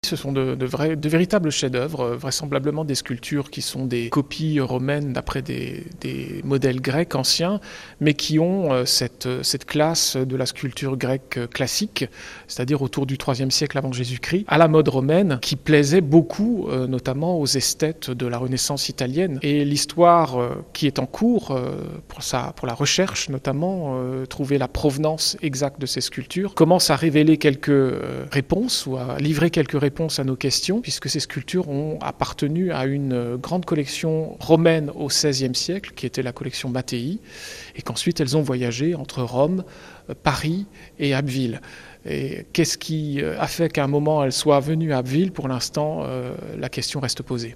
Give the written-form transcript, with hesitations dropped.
Ce sont de véritables chefs-d'œuvre, vraisemblablement des sculptures qui sont des copies romaines d'après des modèles grecs anciens, mais qui ont cette classe de la sculpture grecque classique, c'est-à-dire autour du IIIe siècle avant Jésus-Christ, à la mode romaine, qui plaisait beaucoup, notamment aux esthètes de la Renaissance italienne. Et l'histoire qui est en cours, pour la recherche notamment, trouver la provenance exacte de ces sculptures, commence à révéler quelques réponses ou à livrer quelques réponses à nos questions, puisque ces sculptures ont appartenu à une grande collection romaine au XVIe siècle, qui était la collection Mattei, et qu'ensuite elles ont voyagé entre Rome, Paris et Abbeville. Et qu'est-ce qui a fait qu'à un moment elles soient venues à Abbeville? Pour l'instant, la question reste posée.